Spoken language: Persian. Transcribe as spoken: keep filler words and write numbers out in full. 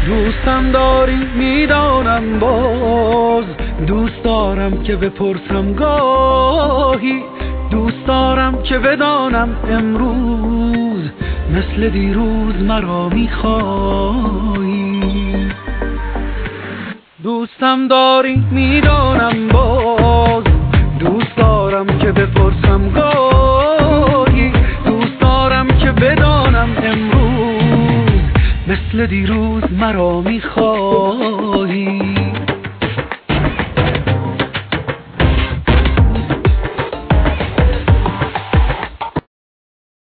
دوستم داری میدانم باز، دوست دارم که بپرسم گاهی، دوست دارم که بدانم امروز مثل دیروز مرا میخوایی. دوستم داری میدانم باز، دوست دارم که بپرسم گاهی، دوست دارم که بدانم امروز مثل دیروز مرا میخوایی.